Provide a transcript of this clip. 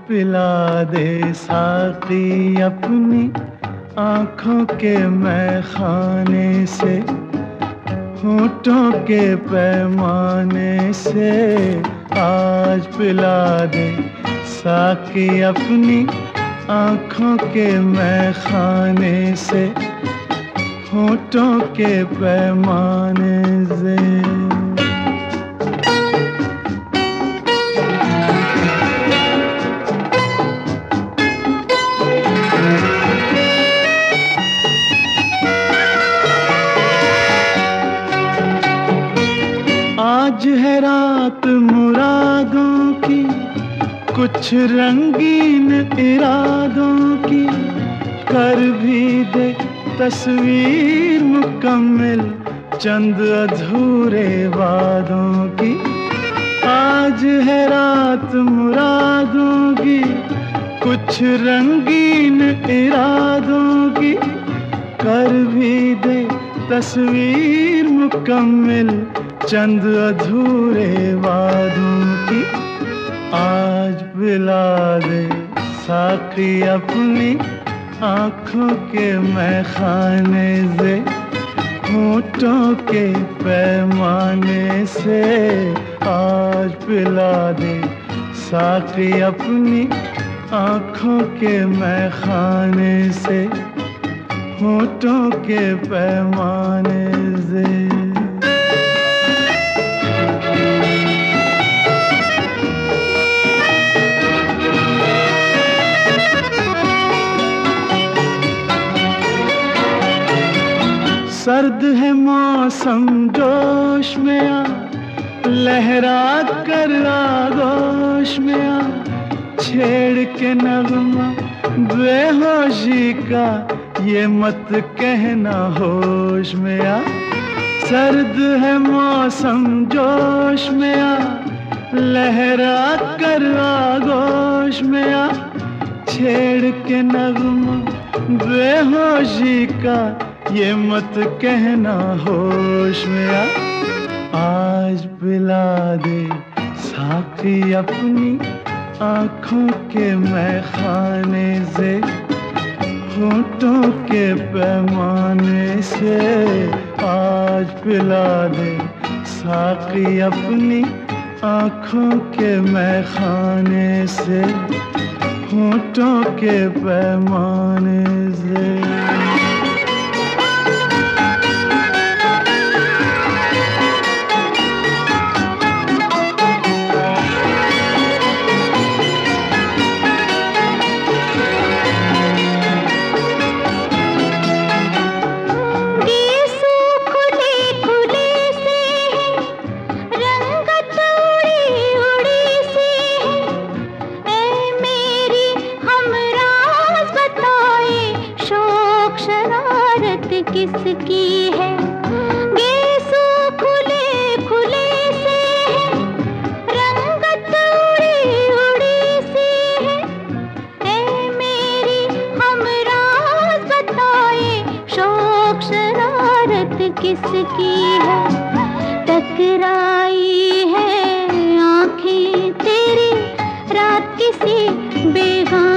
पिला दे साकी अपनी आँखों के मैखाने से, होठों के पैमाने से। आज पिला दे साकी अपनी आँखों के मैखाने से, होठों के पैमाने से। आज है रात मुरादों की, कुछ रंगीन इरादों की, कर भी दे तस्वीर मुकम्मिल चंद अधूरे वादों की। आज है रात मुरादों की, कुछ रंगीन इरादों की, कर भी दे तस्वीर मुकम्मिल चंद अधूरे वादों की। आज पिला दे साकी अपनी आँखों के मैखाने से, होठों के पैमाने से। आज पिला दे साकी अपनी आँखों के मैखाने से, होठों के पैमाने से। सर्द है मौसम जोश में आ, लहरा कर आगोश में आ, छेड़ के नगमा बेहोशी का ये मत कहना होश में आ। सर्द है मौसम जोश में आ, लहरा कर आगोश में आ, छेड़ के नगमा बेहोशी का ये मत कहना होश में आ। आज पिला दे साकी अपनी आँखों के मैखाने से, होठों के पैमाने से। आज पिला दे साकी अपनी आँखों के मैखाने से, होठों के पैमाने से। किसकी है गेसू खुले खुले से है, रंगत उड़ी उड़ी से है। ऐ मेरी हमराज बताए शौक शरारत किसकी है। टकराई है आँखें तेरी रात किसी बेगाने